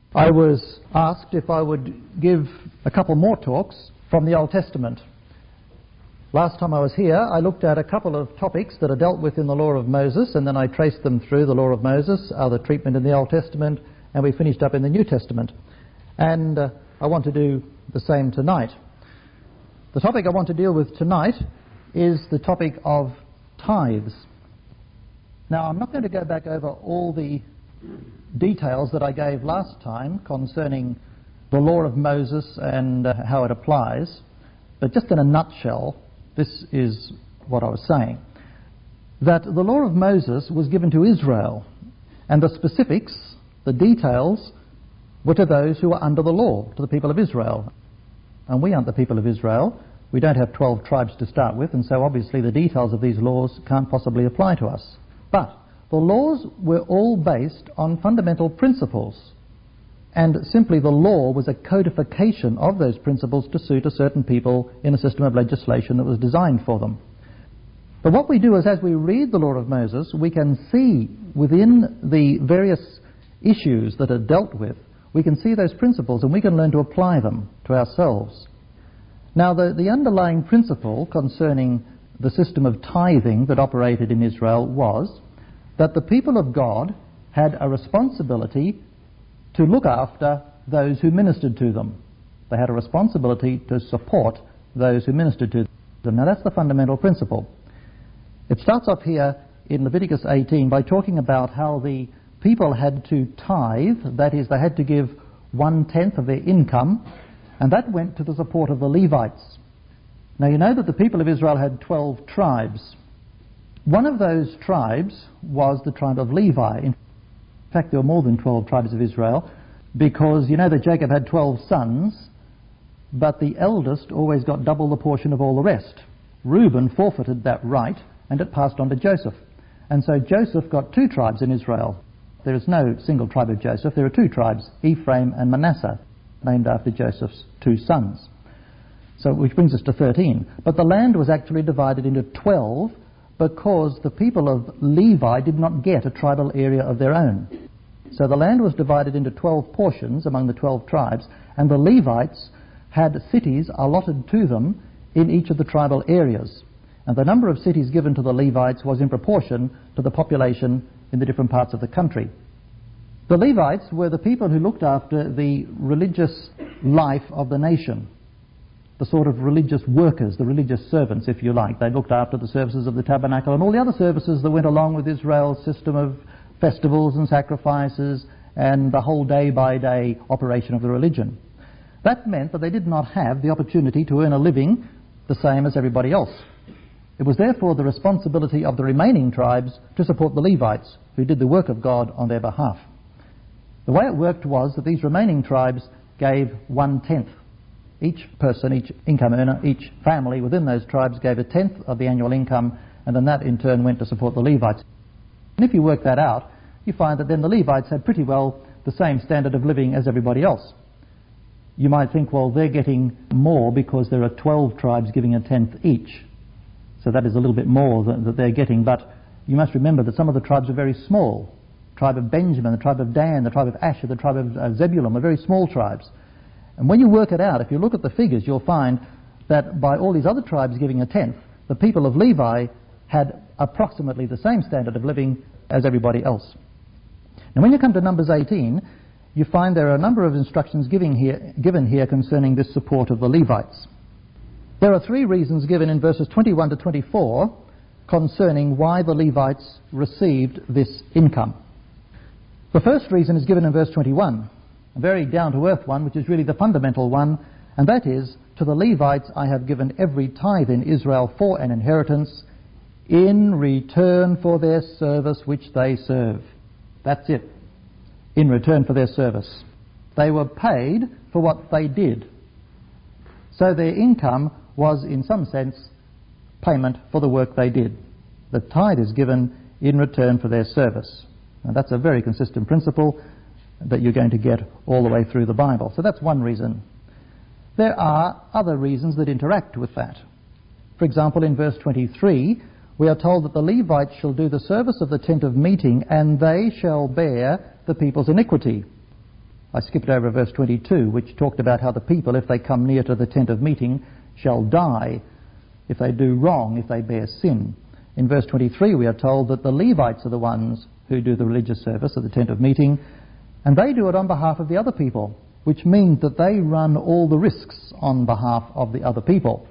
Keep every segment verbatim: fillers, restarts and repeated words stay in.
I was asked if I would give a couple more talks from the Old Testament. Last time I was here, I looked at a couple of topics that are dealt with in the Law of Moses, and then I traced them through the Law of Moses, other treatment in the Old Testament, and we finished up in the New Testament. And uh, I want to do the same tonight. The topic I want to deal with tonight is the topic of tithes. Now, I'm not going to go back over all the details that I gave last time concerning the Law of Moses and uh, how it applies, but just in a nutshell, this is what I was saying. That the Law of Moses was given to Israel, and the specifics, the details, were to those who were under the law, to the people of Israel. And we aren't the people of Israel. We don't have twelve tribes to start with, and so obviously the details of these laws can't possibly apply to us. But the laws were all based on fundamental principles, and simply the law was a codification of those principles to suit a certain people in a system of legislation that was designed for them. But what we do is, as we read the Law of Moses, we can see within the various issues that are dealt with, we can see those principles and we can learn to apply them to ourselves. Now, the, the underlying principle concerning the system of tithing that operated in Israel was that the people of God had a responsibility to look after those who ministered to them. They had a responsibility to support those who ministered to them. Now, that's the fundamental principle. It starts off here in Leviticus eighteen by talking about how the people had to tithe, that is, they had to give one-tenth of their income, and that went to the support of the Levites. Now, you know that the people of Israel had twelve tribes. One of those tribes was the tribe of Levi. In fact, there were more than twelve tribes of Israel, because you know that Jacob had twelve sons, but the eldest always got double the portion of all the rest. Reuben forfeited that right, and it passed on to Joseph. And so Joseph got two tribes in Israel. There is no single tribe of Joseph. There are two tribes, Ephraim and Manasseh, named after Joseph's two sons. So, which brings us to thirteen. But the land was actually divided into twelve because the people of Levi did not get a tribal area of their own. So the land was divided into twelve portions among the twelve tribes, and the Levites had cities allotted to them in each of the tribal areas. And the number of cities given to the Levites was in proportion to the population in the different parts of the country. The Levites were the people who looked after the religious life of the nation, the sort of religious workers, the religious servants, if you like. They looked after the services of the tabernacle and all the other services that went along with Israel's system of festivals and sacrifices and the whole day-by-day operation of the religion. That meant that they did not have the opportunity to earn a living the same as everybody else. It was therefore the responsibility of the remaining tribes to support the Levites, who did the work of God on their behalf. The way it worked was that these remaining tribes gave one-tenth. Each person, each income earner, each family within those tribes gave a tenth of the annual income, and then that in turn went to support the Levites. And if you work that out, you find that then the Levites had pretty well the same standard of living as everybody else. You might think, well, they're getting more because there are twelve tribes giving a tenth each. So that is a little bit more than, that they're getting, but you must remember that some of the tribes are very small. The tribe of Benjamin, the tribe of Dan, the tribe of Asher, the tribe of uh, Zebulun are very small tribes. And when you work it out, if you look at the figures, you'll find that by all these other tribes giving a tenth, the people of Levi had approximately the same standard of living as everybody else. And when you come to Numbers eighteen, you find there are a number of instructions giving here, given here concerning this support of the Levites. There are three reasons given in verses twenty-one to twenty-four concerning why the Levites received this income. The first reason is given in verse twenty-one, a very down-to-earth one, which is really the fundamental one, and that is, to the Levites I have given every tithe in Israel for an inheritance in return for their service which they serve. That's it. In return for their service. They were paid for what they did. So their income was, in some sense, payment for the work they did. The tithe is given in return for their service. And that's a very consistent principle that you're going to get all the way through the Bible. So that's one reason. There are other reasons that interact with that. For example, in verse twenty-three, we are told that the Levites shall do the service of the tent of meeting, and they shall bear the people's iniquity. I skipped over verse twenty-two, which talked about how the people, if they come near to the tent of meeting, shall die if they do wrong, if they bear sin. In verse twenty-three we are told that the Levites are the ones who do the religious service at the tent of meeting, and they do it on behalf of the other people, which means that they run all the risks on behalf of the other people.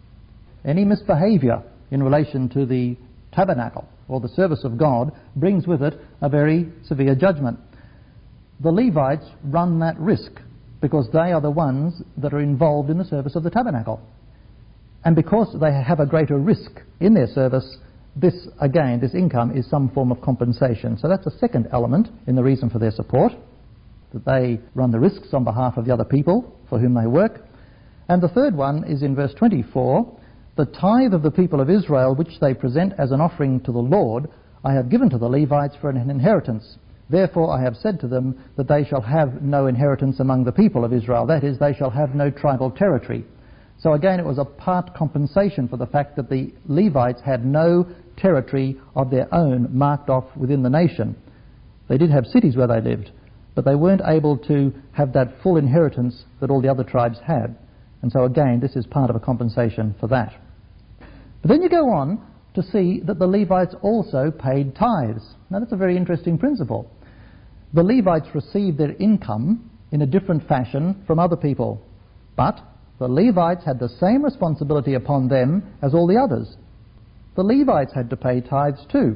Any misbehaviour in relation to the tabernacle or the service of God brings with it a very severe judgment. The Levites run that risk because they are the ones that are involved in the service of the tabernacle. And because they have a greater risk in their service, this, again, this income is some form of compensation. So that's a second element in the reason for their support, that they run the risks on behalf of the other people for whom they work. And the third one is in verse twenty-four, the tithe of the people of Israel, which they present as an offering to the Lord, I have given to the Levites for an inheritance. Therefore I have said to them that they shall have no inheritance among the people of Israel. That is, they shall have no tribal territory. So again, it was a part compensation for the fact that the Levites had no territory of their own marked off within the nation. They did have cities where they lived, but they weren't able to have that full inheritance that all the other tribes had. And so again, this is part of a compensation for that. But then you go on to see that the Levites also paid tithes. Now that's a very interesting principle. The Levites received their income in a different fashion from other people, but the Levites had the same responsibility upon them as all the others. The Levites had to pay tithes too,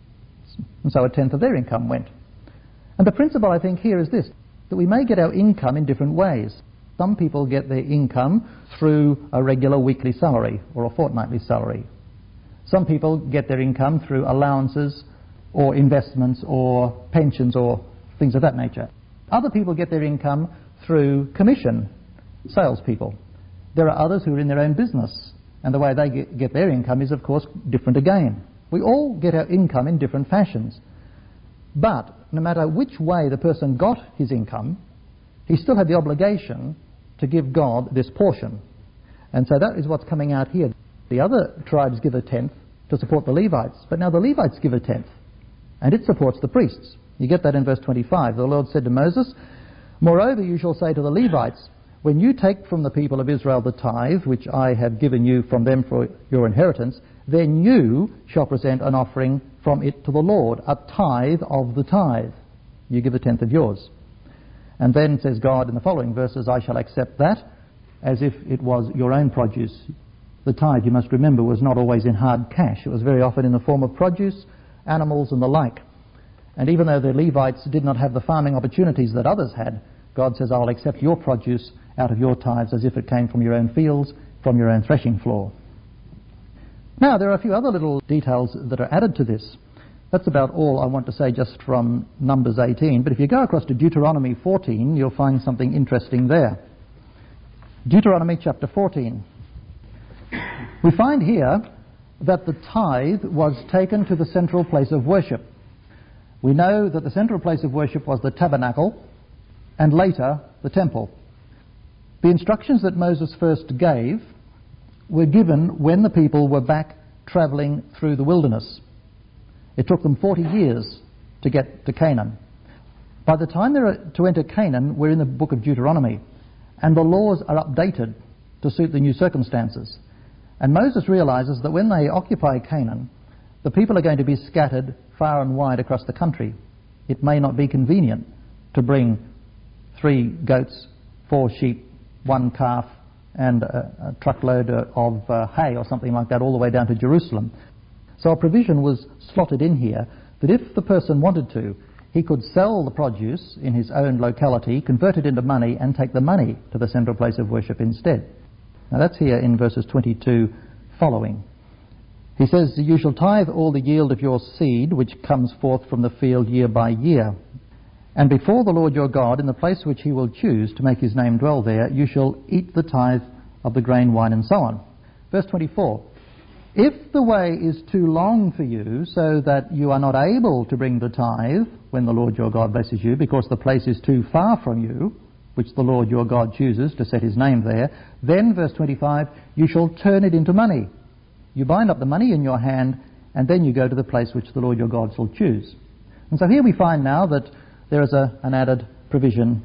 and so a tenth of their income went. And the principle, I think, here is this, that we may get our income in different ways. Some people get their income through a regular weekly salary or a fortnightly salary. Some people get their income through allowances or investments or pensions or things of that nature. Other people get their income through commission, salespeople. There are others who are in their own business, and the way they get, get their income is, of course, different again. We all get our income in different fashions. But no matter which way the person got his income, he still had the obligation to give God this portion. And so that is what's coming out here. The other tribes give a tenth to support the Levites, but now the Levites give a tenth, and it supports the priests. You get that in verse twenty-five. The Lord said to Moses, "Moreover you shall say to the Levites, when you take from the people of Israel the tithe, which I have given you from them for your inheritance, then you shall present an offering from it to the Lord, a tithe of the tithe. You give a tenth of yours." And then says God in the following verses, "I shall accept that as if it was your own produce." The tithe, you must remember, was not always in hard cash. It was very often in the form of produce, animals and the like. And even though the Levites did not have the farming opportunities that others had, God says, "I'll accept your produce out of your tithes as if it came from your own fields, from your own threshing floor." Now, there are a few other little details that are added to this. That's about all I want to say just from Numbers eighteen. But if you go across to Deuteronomy fourteen, you'll find something interesting there. Deuteronomy chapter fourteen. We find here that the tithe was taken to the central place of worship. We know that the central place of worship was the tabernacle and later the temple. The instructions that Moses first gave were given when the people were back travelling through the wilderness. It took them forty years to get to Canaan. By the time they're to enter Canaan, we're in the book of Deuteronomy, and the laws are updated to suit the new circumstances. And Moses realises that when they occupy Canaan, the people are going to be scattered far and wide across the country. It may not be convenient to bring three goats, four sheep, one calf, and a, a truckload of uh, hay or something like that all the way down to Jerusalem. So a provision was slotted in here that if the person wanted to, he could sell the produce in his own locality, convert it into money, and take the money to the central place of worship instead. Now that's here in verses twenty-two following. He says, "You shall tithe all the yield of your seed which comes forth from the field year by year. And before the Lord your God, in the place which he will choose to make his name dwell there, you shall eat the tithe of the grain, wine, and so on." Verse twenty-four. "If the way is too long for you, so that you are not able to bring the tithe when the Lord your God blesses you, because the place is too far from you, which the Lord your God chooses to set his name there, then," verse twenty-five, "you shall turn it into money. You bind up the money in your hand, and then you go to the place which the Lord your God shall choose." And so here we find now that there is a, an added provision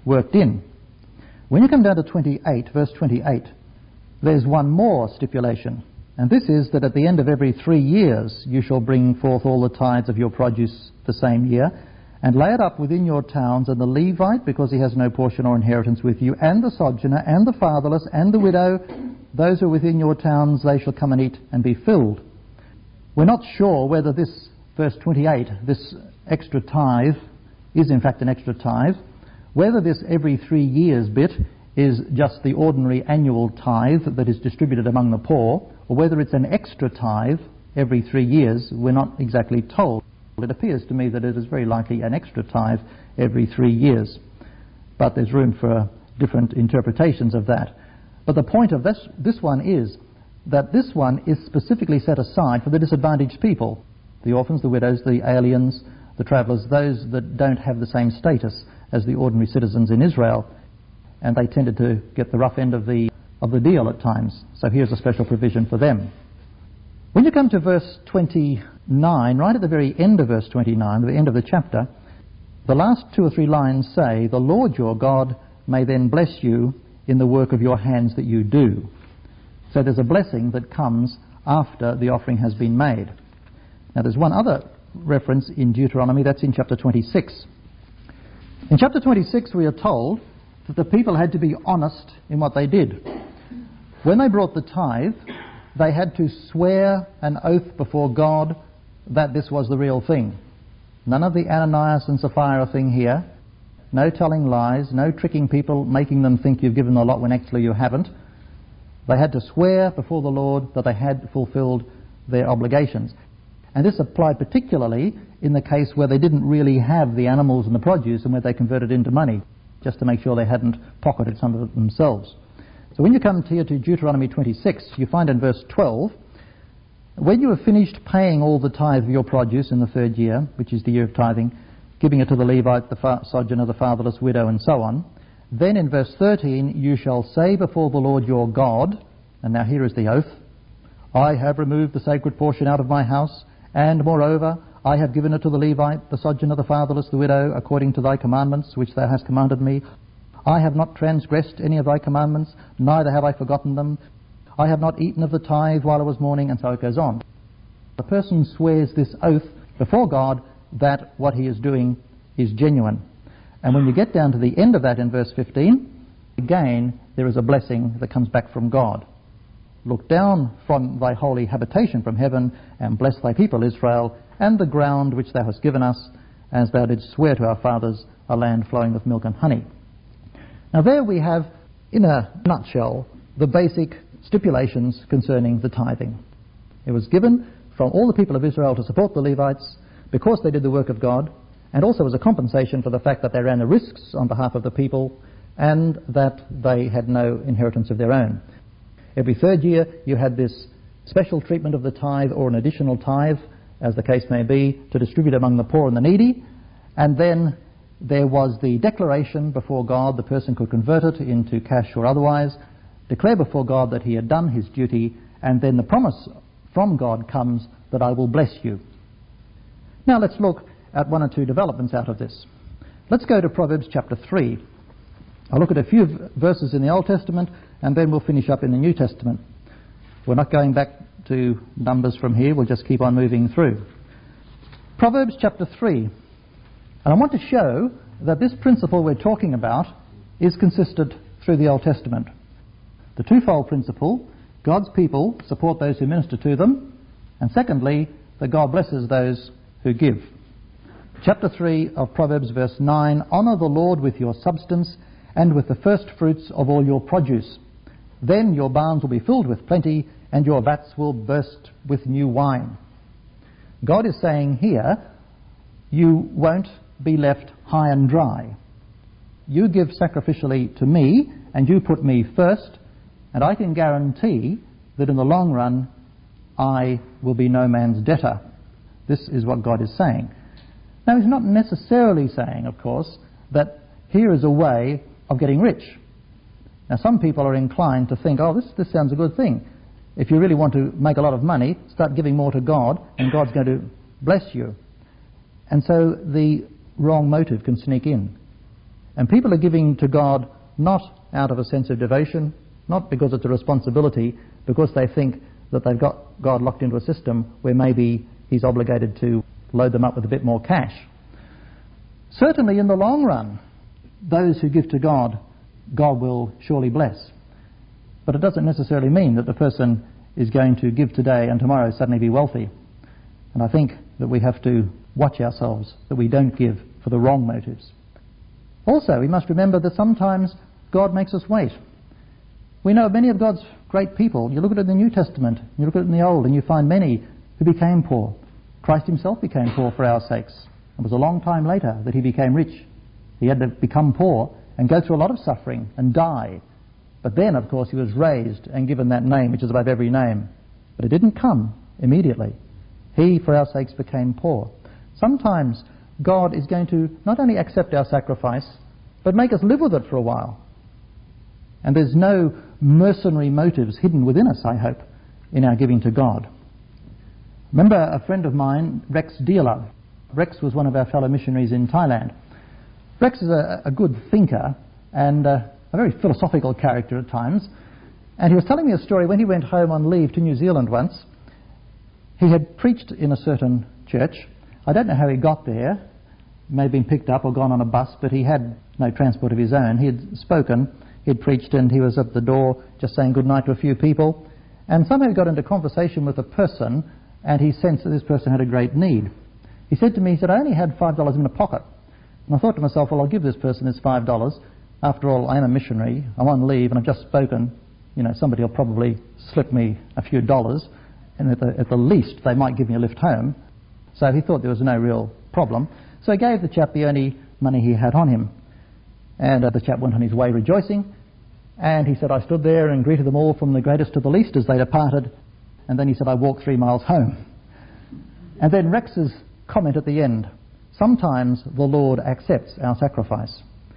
worked in. When you come down to twenty-eight, verse twenty-eight, there's one more stipulation, and this is that at the end of every three years you shall bring forth all the tithes of your produce the same year, and lay it up within your towns, and the Levite, because he has no portion or inheritance with you, and the sojourner, and the fatherless, and the widow, those who are within your towns, they shall come and eat and be filled. We're not sure whether this, verse twenty-eight, this extra tithe, is in fact an extra tithe, whether this every three years bit is just the ordinary annual tithe that is distributed among the poor, or whether it's an extra tithe every three years, we're not exactly told. It appears to me that it is very likely an extra tithe every three years. But there's room for different interpretations of that. But the point of this, this one is that this one is specifically set aside for the disadvantaged people, the orphans, the widows, the aliens, the travellers, those that don't have the same status as the ordinary citizens in Israel, and they tended to get the rough end of the, of the deal at times. So here's a special provision for them. When you come to verse twenty-nine, right at the very end of verse twenty-nine, the end of the chapter, the last two or three lines say, "The Lord your God may then bless you in the work of your hands that you do." So there's a blessing that comes after the offering has been made. Now there's one other reference in Deuteronomy, that's in chapter twenty-six. In chapter twenty-six we are told that the people had to be honest in what they did. When they brought the tithe, they had to swear an oath before God that this was the real thing. None of the Ananias and Sapphira thing here. No telling lies, no tricking people, making them think you've given a lot when actually you haven't. They had to swear before the Lord that they had fulfilled their obligations. And this applied particularly in the case where they didn't really have the animals and the produce and where they converted into money, just to make sure they hadn't pocketed some of it themselves. So when you come here to Deuteronomy twenty-six, you find in verse twelve, "When you have finished paying all the tithe of your produce in the third year," which is the year of tithing, "giving it to the Levite, the fa- sojourner, the fatherless, widow, and so on, then in verse thirteen, you shall say before the Lord your God," and now here is the oath, "I have removed the sacred portion out of my house, and moreover, I have given it to the Levite, the sojourner, the fatherless, the widow, according to thy commandments, which thou hast commanded me. I have not transgressed any of thy commandments, neither have I forgotten them. I have not eaten of the tithe while I was mourning," and so it goes on. The person swears this oath before God that what he is doing is genuine. And when you get down to the end of that in verse fifteen, again there is a blessing that comes back from God. "Look down from thy holy habitation from heaven, and bless thy people Israel, and the ground which thou hast given us, as thou didst swear to our fathers, a land flowing with milk and honey." Now there we have, in a nutshell, the basic stipulations concerning the tithing. It was given from all the people of Israel to support the Levites because they did the work of God, and also as a compensation for the fact that they ran the risks on behalf of the people and that they had no inheritance of their own. Every third year you had this special treatment of the tithe, or an additional tithe, as the case may be, to distribute among the poor and the needy, and then there was the declaration before God. The person could convert it into cash or otherwise, declare before God that he had done his duty, and then the promise from God comes that I will bless you. Now let's look at one or two developments out of this. Let's go to Proverbs chapter three. I'll look at a few v- verses in the Old Testament, and then we'll finish up in the New Testament. We're not going back to Numbers from here, we'll just keep on moving through. Proverbs chapter three. And I want to show that this principle we're talking about is consistent through the Old Testament. The twofold principle: God's people support those who minister to them, and secondly, that God blesses those who give. Chapter three of Proverbs, verse nine, "Honour the Lord with your substance and with the first fruits of all your produce. Then your barns will be filled with plenty, and your vats will burst with new wine." God is saying here, you won't be left high and dry. You give sacrificially to me, and you put me first, and I can guarantee that in the long run I will be no man's debtor. This is what God is saying. Now he's not necessarily saying, of course, that here is a way of getting rich. Now some people are inclined to think, oh, this, this sounds a good thing. If you really want to make a lot of money, start giving more to God, and God's going to bless you. And so the wrong motive can sneak in. And people are giving to God not out of a sense of devotion, not because it's a responsibility, because they think that they've got God locked into a system where maybe he's obligated to load them up with a bit more cash. Certainly in the long run, those who give to God, God will surely bless. But it doesn't necessarily mean that the person is going to give today and tomorrow suddenly be wealthy. And I think that we have to watch ourselves, that we don't give for the wrong motives. Also, we must remember that sometimes God makes us wait. We know many of God's great people. You look at it in the New Testament, you look at it in the Old, and you find many who became poor. Christ himself became poor for our sakes. It was a long time later that he became rich. He had to become poor and go through a lot of suffering and die. But then, of course, he was raised and given that name which is above every name. But it didn't come immediately. He, for our sakes, became poor. Sometimes God is going to not only accept our sacrifice, but make us live with it for a while. And there's no mercenary motives hidden within us, I hope, in our giving to God. Remember a friend of mine, Rex Dealer. Rex was one of our fellow missionaries in Thailand. Rex is a, a good thinker and uh, a very philosophical character at times. And he was telling me a story when he went home on leave to New Zealand once. He had preached in a certain church. I don't know how he got there. May have been picked up or gone on a bus, but he had no transport of his own. He had spoken, he had preached, and he was at the door just saying good night to a few people. And somehow he got into conversation with a person, and he sensed that this person had a great need. He said to me, he said, I only had five dollars in my pocket. And I thought to myself, well, I'll give this person this five dollars. After all, I am a missionary, I'm on leave, and I've just spoken. You know, somebody will probably slip me a few dollars, and at the, at the least they might give me a lift home. So he thought there was no real problem. So he gave the chap the only money he had on him. And uh, the chap went on his way rejoicing. And he said, I stood there and greeted them all from the greatest to the least as they departed. And then he said, I walked three miles home. And then Rex's comment at the end, sometimes the Lord accepts our sacrifice.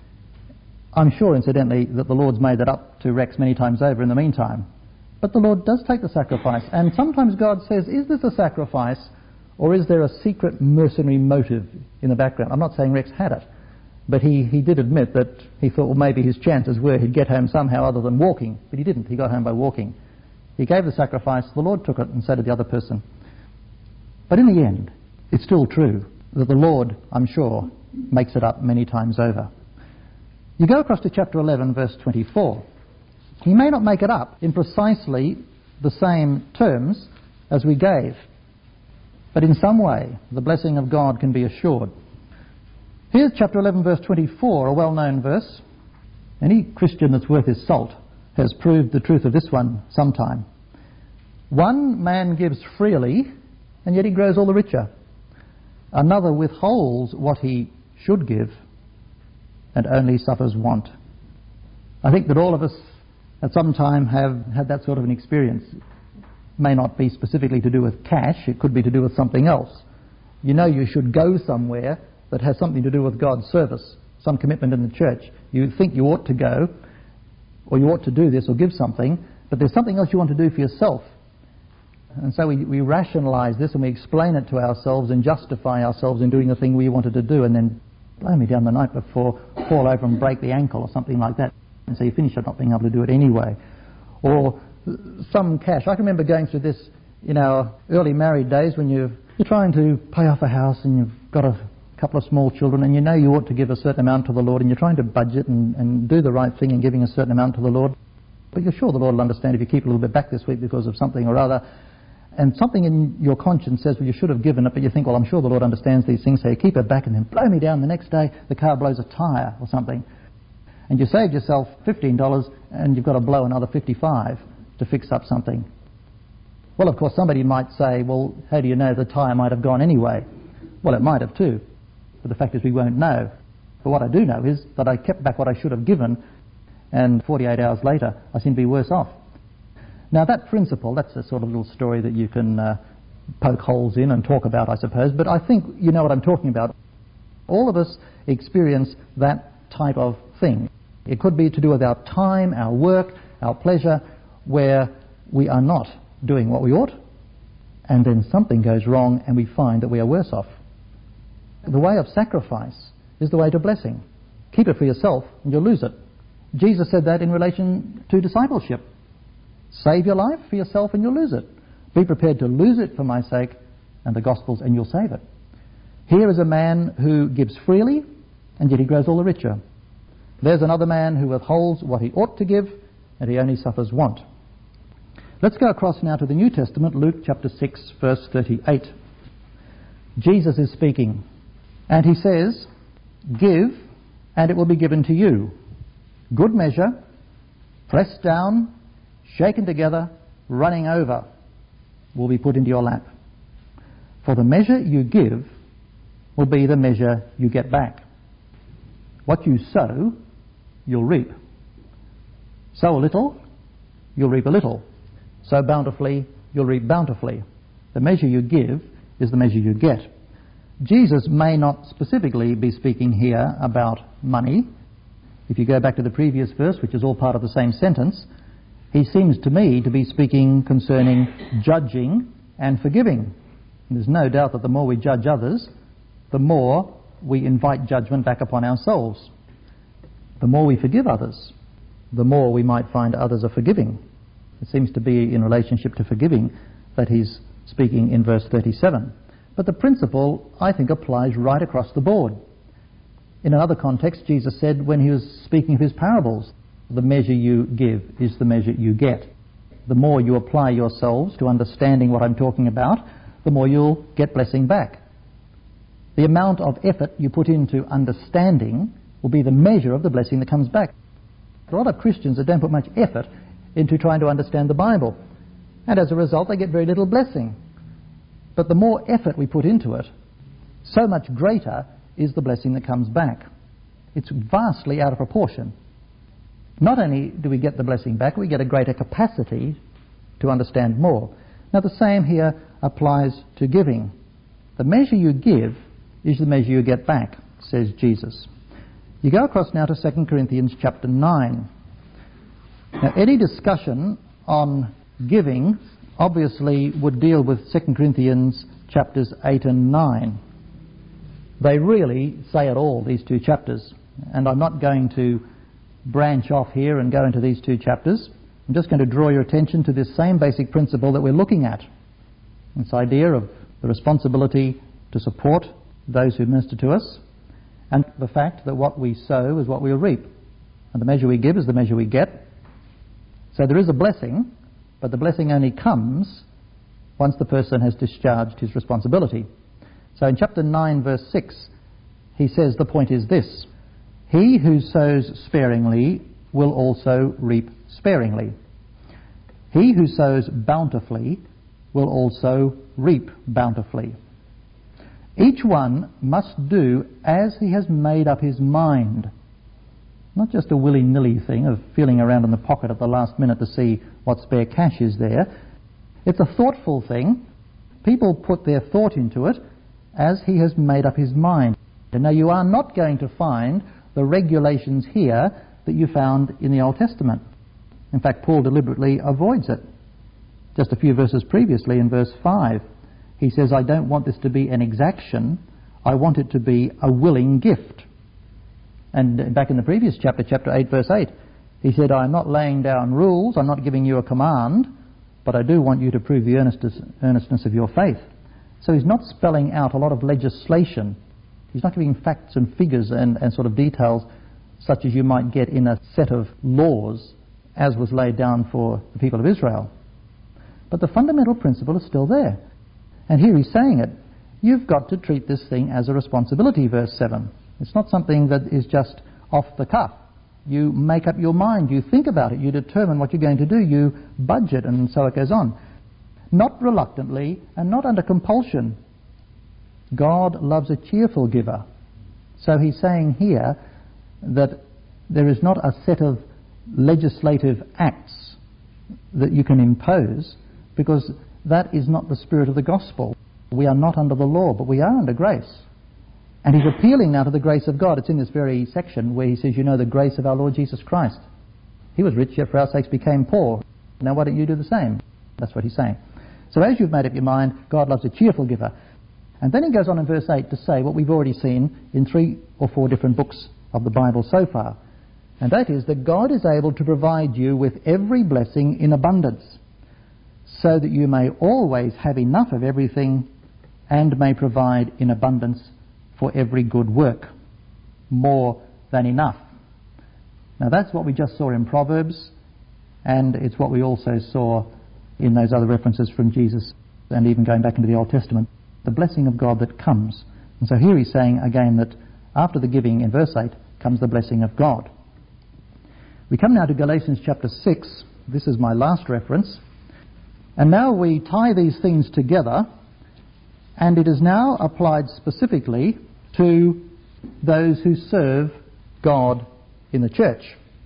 I'm sure, incidentally, that the Lord's made that up to Rex many times over in the meantime. But the Lord does take the sacrifice. And sometimes God says, is this a sacrifice, or is there a secret mercenary motive in the background? I'm not saying Rex had it, but he, he did admit that he thought, well, maybe his chances were he'd get home somehow other than walking. But he didn't. He got home by walking. He gave the sacrifice, the Lord took it, and so did the other person. But in the end, it's still true that the Lord, I'm sure, makes it up many times over. You go across to chapter eleven, verse twenty-four. He may not make it up in precisely the same terms as we gave, but in some way the blessing of God can be assured. Here's chapter eleven, verse twenty-four, a well-known verse. Any Christian that's worth his salt has proved the truth of this one sometime. One man gives freely, and yet he grows all the richer. Another withholds what he should give, and only suffers want. I think that all of us at some time have had that sort of an experience. It may not be specifically to do with cash, it could be to do with something else. You know you should go somewhere that has something to do with God's service, some commitment in the church. You think you ought to go, or you ought to do this or give something, but there's something else you want to do for yourself. And so we, we rationalise this and we explain it to ourselves and justify ourselves in doing the thing we wanted to do, and then blow me down the night before, fall over and break the ankle or something like that. And so you finish up not being able to do it anyway. Or some cash. I can remember going through this in our early married days when you're, you're trying to pay off a house and you've got a couple of small children and you know you ought to give a certain amount to the Lord, and you're trying to budget and, and do the right thing in giving a certain amount to the Lord. But you're sure the Lord will understand if you keep a little bit back this week because of something or other. And something in your conscience says, well, you should have given it, but you think, well, I'm sure the Lord understands these things, so you keep it back, and then blow me down the next day, the car blows a tyre or something. And you saved yourself fifteen dollars, and you've got to blow another fifty-five dollars to fix up something. Well, of course, somebody might say, well, how do you know the tyre might have gone anyway? Well, it might have too, but the fact is we won't know. But what I do know is that I kept back what I should have given, and forty-eight hours later, I seem to be worse off. Now that principle, that's a sort of little story that you can uh, poke holes in and talk about, I suppose, but I think you know what I'm talking about. All of us experience that type of thing. It could be to do with our time, our work, our pleasure, where we are not doing what we ought, and then something goes wrong and we find that we are worse off. The way of sacrifice is the way to blessing. keep it for yourself and you'll lose it. Jesus said that in relation to discipleship. Save your life for yourself and you'll lose it. Be prepared to lose it for my sake and the gospel's, and you'll save it. Here is a man who gives freely, and yet he grows all the richer. There's another man who withholds what he ought to give, and he only suffers want. Let's go across now to the New Testament, Luke chapter six, verse thirty-eight. Jesus is speaking, and he says, "Give, and it will be given to you. Good measure, pressed down, shaken together, running over, will be put into your lap. For the measure you give will be the measure you get back. What you sow, you'll reap. Sow a little, you'll reap a little. Sow bountifully, you'll reap bountifully. The measure you give is the measure you get." Jesus may not specifically be speaking here about money. If you go back to the previous verse, which is all part of the same sentence, he seems to me to be speaking concerning judging and forgiving. And there's no doubt that the more we judge others, the more we invite judgment back upon ourselves. The more we forgive others, the more we might find others are forgiving. It seems to be in relationship to forgiving that he's speaking in verse thirty-seven. But the principle, I think, applies right across the board. In another context, Jesus said when he was speaking of his parables, the measure you give is the measure you get. The more you apply yourselves to understanding what I'm talking about, the more you'll get blessing back. The amount of effort you put into understanding will be the measure of the blessing that comes back. There are a lot of Christians that don't put much effort into trying to understand the Bible, and as a result they get very little blessing. But the more effort we put into it, so much greater is the blessing that comes back. It's vastly out of proportion. Not only do we get the blessing back, we get a greater capacity to understand more. Now the same here applies to giving. The measure you give is the measure you get back, says Jesus. You go across now to Second Corinthians chapter nine. Now any discussion on giving obviously would deal with Second Corinthians chapters eight and nine. They really say it all, these two chapters. And I'm not going to branch off here and go into these two chapters. I'm just going to draw your attention to this same basic principle that we're looking at. This idea of the responsibility to support those who minister to us, and the fact that what we sow is what we'll reap. And the measure we give is the measure we get. So there is a blessing, but the blessing only comes once the person has discharged his responsibility. So in chapter nine, verse six, he says the point is this: he who sows sparingly will also reap sparingly. He who sows bountifully will also reap bountifully. Each one must do as he has made up his mind. Not just a willy-nilly thing of feeling around in the pocket at the last minute to see what spare cash is there. It's a thoughtful thing. People put their thought into it as he has made up his mind. And now you are not going to find the regulations here that you found in the Old Testament. In fact, Paul deliberately avoids it. Just a few verses previously, in verse five, he says, I don't want this to be an exaction, I want it to be a willing gift. And back in the previous chapter, chapter eight, verse eight, he said, I'm not laying down rules, I'm not giving you a command, but I do want you to prove the earnestness, earnestness of your faith. So he's not spelling out a lot of legislation. He's not giving facts and figures and, and sort of details such as you might get in a set of laws as was laid down for the people of Israel. But the fundamental principle is still there. And here he's saying it. You've got to treat this thing as a responsibility, verse seven. It's not something that is just off the cuff. You make up your mind, you think about it, you determine what you're going to do, you budget, and so it goes on. Not reluctantly and not under compulsion. God loves a cheerful giver. So he's saying here that there is not a set of legislative acts that you can impose, because that is not the spirit of the gospel. We are not under the law, but we are under grace. And he's appealing now to the grace of God. It's in this very section where he says, you know the grace of our Lord Jesus Christ. He was rich, yet for our sakes became poor. Now why don't you do the same? That's what he's saying. So as you've made up your mind, God loves a cheerful giver. And then he goes on in verse eight to say what we've already seen in three or four different books of the Bible so far. And that is that God is able to provide you with every blessing in abundance, so that you may always have enough of everything and may provide in abundance for every good work. More than enough. Now that's what we just saw in Proverbs, and it's what we also saw in those other references from Jesus, and even going back into the Old Testament, the blessing of God that comes. And so here he's saying again that after the giving in verse eight comes the blessing of God. We come now to Galatians chapter six. This is my last reference. And now we tie these things together, and it is now applied specifically to those who serve God in the church.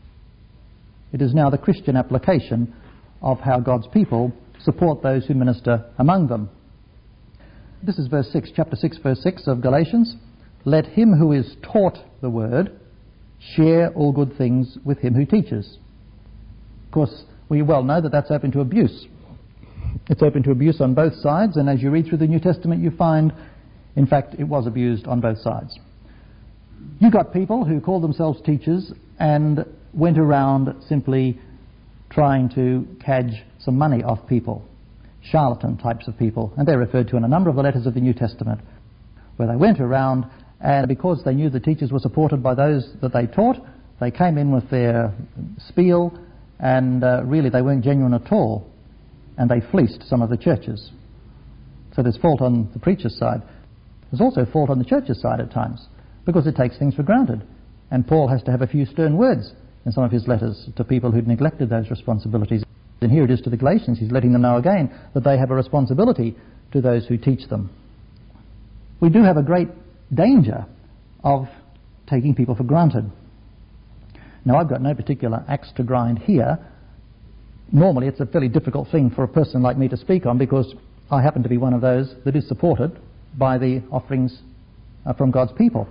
It is now the Christian application of how God's people support those who minister among them. This is verse six, chapter six, verse six of Galatians. Let him who is taught the word share all good things with him who teaches. Of course, we well know that that's open to abuse. It's open to abuse on both sides, and as you read through the New Testament you find, in fact, it was abused on both sides. You got people who called themselves teachers and went around simply trying to cadge some money off people, charlatan types of people, and they're referred to in a number of the letters of the New Testament, where they went around and because they knew the teachers were supported by those that they taught, they came in with their spiel, and uh, really they weren't genuine at all, and they fleeced some of the churches. So there's fault on the preacher's side. There's also fault on the church's side at times, because it takes things for granted. And Paul has to have a few stern words in some of his letters to people who'd neglected those responsibilities. And here it is to the Galatians. He's letting them know again that they have a responsibility to those who teach them. We do have a great danger of taking people for granted. Now, I've got no particular axe to grind here. Normally, it's a fairly difficult thing for a person like me to speak on, because I happen to be one of those that is supported by the offerings uh, from God's people.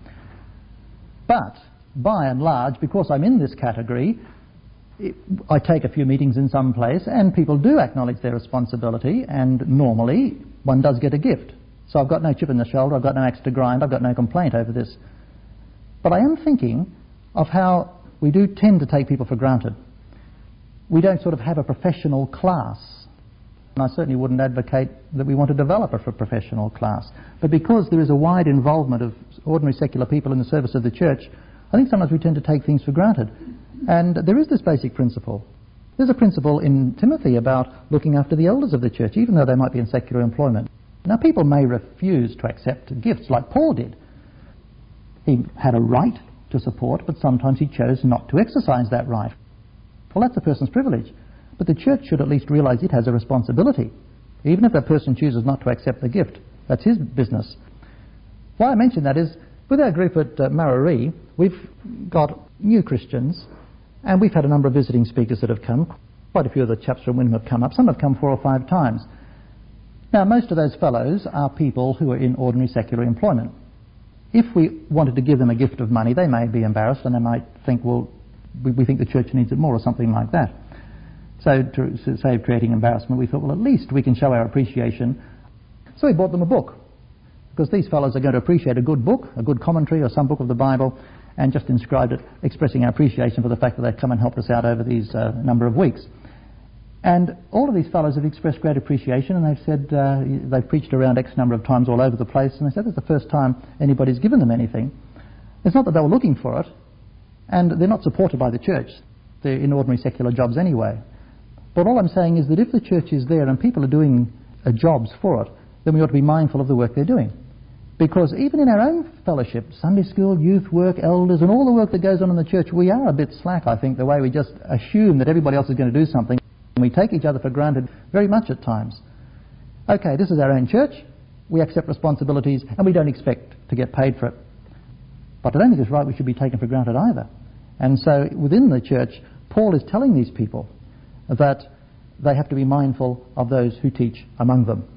But, by and large, because I'm in this category, it, I take a few meetings in some place, and people do acknowledge their responsibility, and normally one does get a gift. So I've got no chip in the shoulder, I've got no axe to grind, I've got no complaint over this. But I am thinking of how we do tend to take people for granted. We don't sort of have a professional class. And I certainly wouldn't advocate that we want to develop a professional class. But because there is a wide involvement of ordinary secular people in the service of the church, I think sometimes we tend to take things for granted. And there is this basic principle. There's a principle in Timothy about looking after the elders of the church, even though they might be in secular employment. Now, people may refuse to accept gifts like Paul did. He had a right to support, but sometimes he chose not to exercise that right. Well, that's a person's privilege. But the church should at least realise it has a responsibility. Even if that person chooses not to accept the gift, that's his business. Why I mention that is, with our group at uh, Mararee, we've got new Christians, and we've had a number of visiting speakers that have come. Quite a few of the chaps from Wynnum have come up. Some have come four or five times. Now, most of those fellows are people who are in ordinary secular employment. If we wanted to give them a gift of money, they may be embarrassed, and they might think, well, we, we think the church needs it more, or something like that. So to, to save creating embarrassment, we thought, well, at least we can show our appreciation. So we bought them a book, because these fellows are going to appreciate a good book, a good commentary or some book of the Bible, and just inscribed it, expressing our appreciation for the fact that they've come and helped us out over these uh, number of weeks. And all of these fellows have expressed great appreciation, and they've said, uh, they've preached around X number of times all over the place, and they said it's the first time anybody's given them anything. It's not that they were looking for it, and they're not supported by the church. They're in ordinary secular jobs anyway. But all I'm saying is that if the church is there and people are doing uh, jobs for it, then we ought to be mindful of the work they're doing. Because even in our own fellowship, Sunday school, youth work, elders, and all the work that goes on in the church, we are a bit slack, I think, the way we just assume that everybody else is going to do something. And we take each other for granted very much at times. Okay, this is our own church, we accept responsibilities, and we don't expect to get paid for it. But I don't think it's right we should be taken for granted either. And so within the church, Paul is telling these people that they have to be mindful of those who teach among them.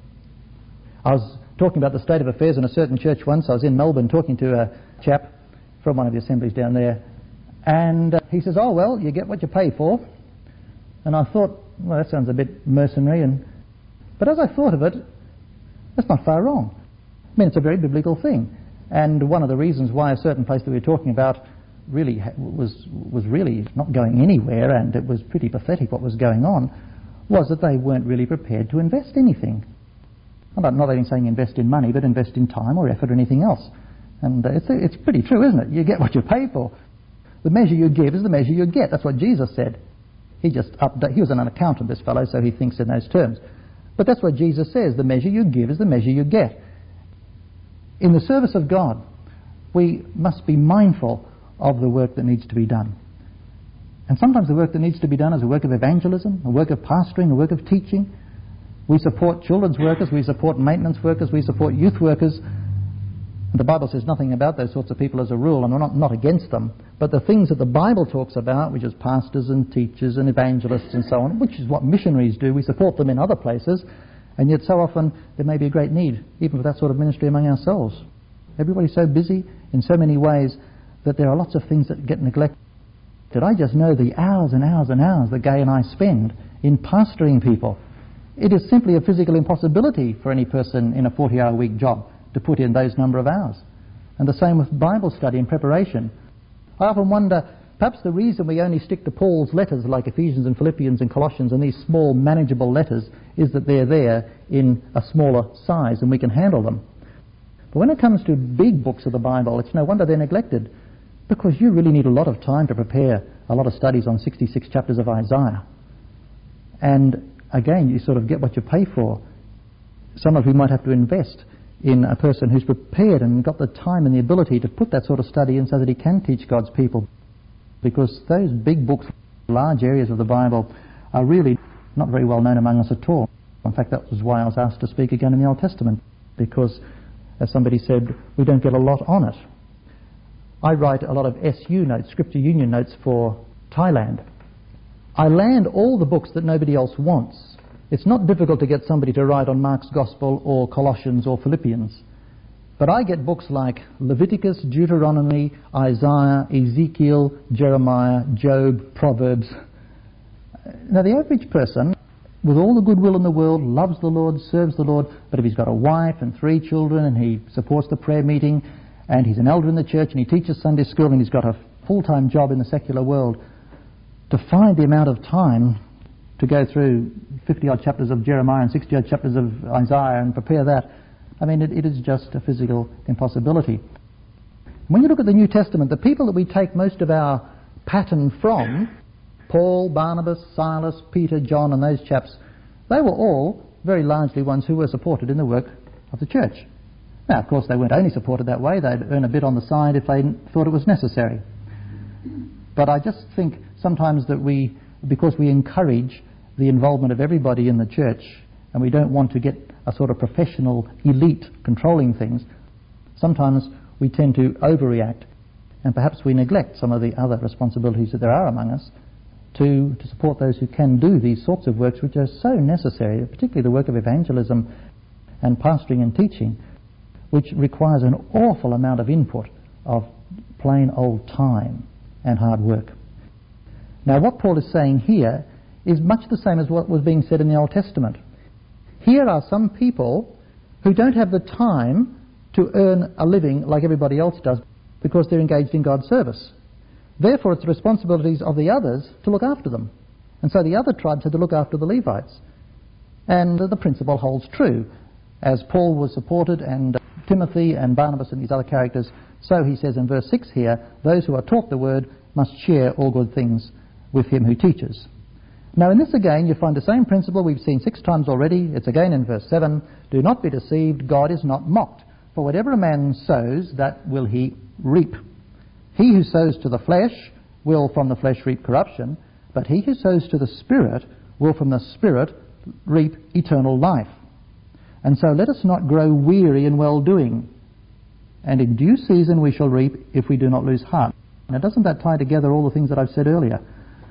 I was talking about the state of affairs in a certain church once. I was in Melbourne talking to a chap from one of the assemblies down there, and uh, he says, oh, well, you get what you pay for. And I thought, well, that sounds a bit mercenary, and but as I thought of it, that's not far wrong. I mean, it's a very biblical thing. And one of the reasons why a certain place that we were talking about really ha- was was really not going anywhere, and it was pretty pathetic what was going on, was that they weren't really prepared to invest anything. I'm not, not even saying invest in money, but invest in time or effort or anything else. And uh, it's, it's pretty true, isn't it? You get what you pay for. The measure you give is the measure you get. That's what Jesus said. He just upda- he was an accountant, this fellow, so he thinks in those terms. But that's what Jesus says. The measure you give is the measure you get. In the service of God, we must be mindful of the work that needs to be done. And sometimes the work that needs to be done is a work of evangelism, a work of pastoring, a work of teaching. We support children's workers, we support maintenance workers, we support youth workers. The Bible says nothing about those sorts of people as a rule, and we're not, not against them. But the things that the Bible talks about, which is pastors and teachers and evangelists and so on, which is what missionaries do, we support them in other places, and yet so often there may be a great need, even for that sort of ministry among ourselves. Everybody's so busy in so many ways that there are lots of things that get neglected. I just know the hours and hours and hours that Gay and I spend in pastoring people. It is simply a physical impossibility for any person in a forty-hour week job to put in those number of hours. And the same with Bible study and preparation. I often wonder, perhaps the reason we only stick to Paul's letters like Ephesians and Philippians and Colossians and these small manageable letters is that they're there in a smaller size and we can handle them. But when it comes to big books of the Bible, it's no wonder they're neglected, because you really need a lot of time to prepare a lot of studies on sixty-six chapters of Isaiah. And again, you sort of get what you pay for. Sometimes we might have to invest in a person who's prepared and got the time and the ability to put that sort of study in so that he can teach God's people. Because those big books, large areas of the Bible, are really not very well known among us at all. In fact, that was why I was asked to speak again in the Old Testament, because, as somebody said, we don't get a lot on it. I write a lot of S U notes, Scripture Union notes, for Thailand. I land all the books that nobody else wants. It's not difficult to get somebody to write on Mark's Gospel or Colossians or Philippians. But I get books like Leviticus, Deuteronomy, Isaiah, Ezekiel, Jeremiah, Job, Proverbs. Now, the average person, with all the goodwill in the world, loves the Lord, serves the Lord, but if he's got a wife and three children and he supports the prayer meeting and he's an elder in the church and he teaches Sunday school and he's got a full-time job in the secular world, to find the amount of time to go through fifty-odd chapters of Jeremiah and sixty-odd chapters of Isaiah and prepare that, I mean, it, it is just a physical impossibility. When you look at the New Testament, the people that we take most of our pattern from, Paul, Barnabas, Silas, Peter, John, and those chaps, they were all very largely ones who were supported in the work of the church. Now, of course, they weren't only supported that way. They'd earn a bit on the side if they thought it was necessary. But I just think sometimes that we, because we encourage the involvement of everybody in the church, and we don't want to get a sort of professional elite controlling things, sometimes we tend to overreact, and perhaps we neglect some of the other responsibilities that there are among us to, to support those who can do these sorts of works which are so necessary, particularly the work of evangelism and pastoring and teaching, which requires an awful amount of input of plain old time and hard work. Now, what Paul is saying here is much the same as what was being said in the Old Testament. Here are some people who don't have the time to earn a living like everybody else does because they're engaged in God's service. Therefore, it's the responsibilities of the others to look after them. And so the other tribes had to look after the Levites. And the principle holds true. As Paul was supported, and uh, Timothy and Barnabas and these other characters, so he says in verse six here, those who are taught the word must share all good things with him who teaches. Now, in this again, you find the same principle we've seen six times already. It's again in verse seven. Do not be deceived, God is not mocked. For whatever a man sows, that will he reap. He who sows to the flesh will from the flesh reap corruption, but he who sows to the Spirit will from the Spirit reap eternal life. And so let us not grow weary in well-doing. And in due season we shall reap if we do not lose heart. Now, doesn't that tie together all the things that I've said earlier?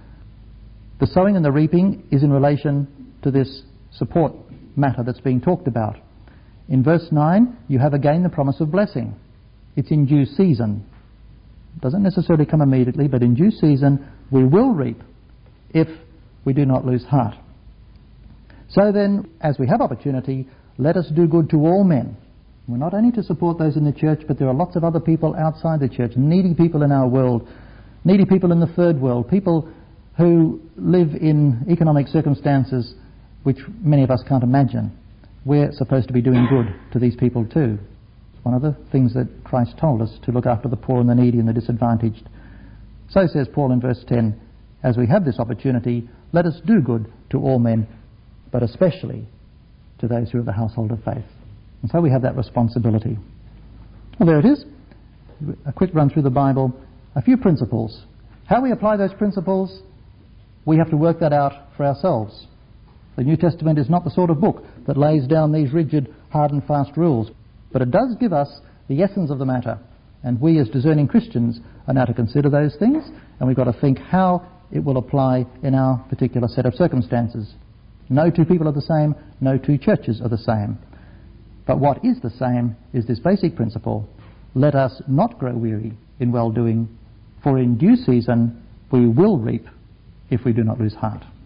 The sowing and the reaping is in relation to this support matter that's being talked about. In verse nine, you have again the promise of blessing. It's in due season. It doesn't necessarily come immediately, but in due season we will reap if we do not lose heart. So then, as we have opportunity, let us do good to all men, We're not only to support those in the church, but there are lots of other people outside the church, needy people in our world, needy people in the third world, people who live in economic circumstances which many of us can't imagine. We're supposed to be doing good to these people too. It's one of the things that Christ told us, to look after the poor and the needy and the disadvantaged. So says Paul in verse ten, as we have this opportunity, let us do good to all men, but especially to those who are of the household of faith. And so we have that responsibility. Well, there it is. A quick run through the Bible. A few principles. How we apply those principles, we have to work that out for ourselves. The New Testament is not the sort of book that lays down these rigid, hard and fast rules, but it does give us the essence of the matter. And we as discerning Christians are now to consider those things, and we've got to think how it will apply in our particular set of circumstances. No two people are the same, no two churches are the same. But what is the same is this basic principle: let us not grow weary in well-doing, for in due season we will reap if we do not lose heart.